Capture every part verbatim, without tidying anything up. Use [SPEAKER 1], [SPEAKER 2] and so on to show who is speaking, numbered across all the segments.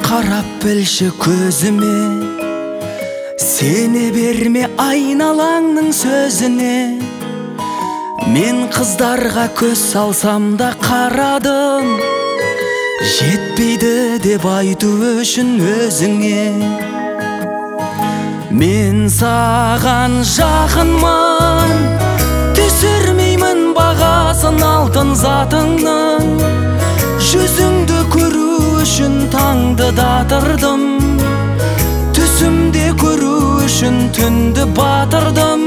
[SPEAKER 1] қарап білші көзіме, сене берме айналаңның сөзіне. Мен қыздарға көз салсам да қарадым, жетпейді деп айту үшін өзіңе. Мен саған жақынмын, түсірмеймін бағасын алтын затыңның. Жүзіңді көру үшін таңды датырдым, түсімде көру үшін түнді батырдым.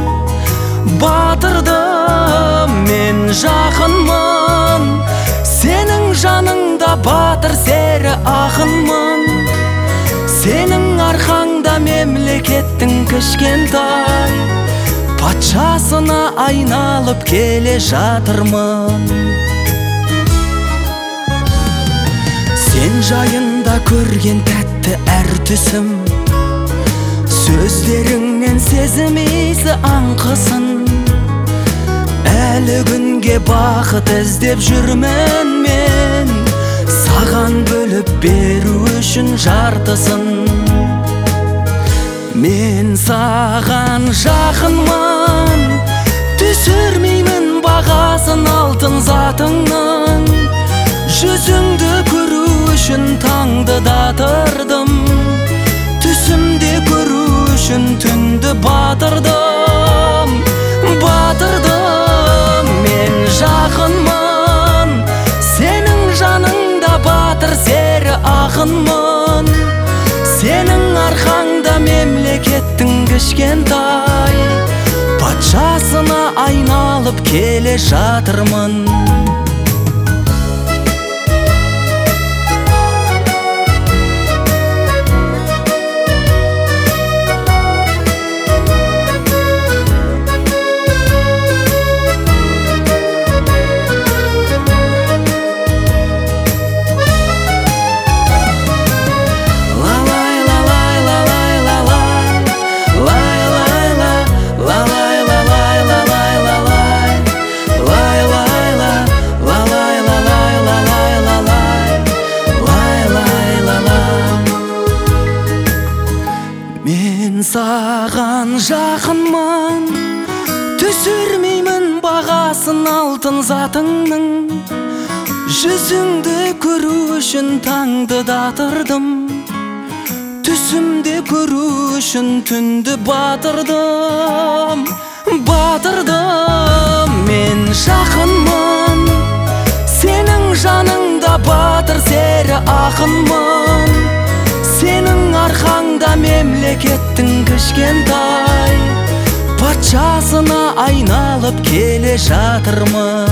[SPEAKER 1] Батырдым, мен жақынмын, сенің жаныңда батыр сері ақынмын. Сенің арқаңда мемлекеттің кішкентай патшасына айналып келе жатырмын. Сен жайында көрген тәтті әр түсім, сөздеріңнен сезімейсі аңқысын. Әлі күнге бақыт іздеп жүрмін мен, саған бөліп беру үшін жартысын. Мен саған жақынмын, түсірмеймін бағасын алтын затыңның. Жүзіңді көру үшін таңды датырдым, түсімде көру үшін түнді батырдым. Батырдым, мен жақынмын, сенің жаныңда батыр сері ақынмын. Сенің арқаңда мемлекеттің кішкентай патшасына айналып келе жатырмын. Мен саған жақынмын, түсірмеймін бағасын алтын затыңның. Жүзіңді көру үшін таңды датырдым, түсімде көру үшін түнді батырдым. Батырдым, мен жақынмын, сенің жаныңда батыр сері ақынмын. Сенің арқаңда мемлекеттің кішкентай патшасына айналып келе жатырмын.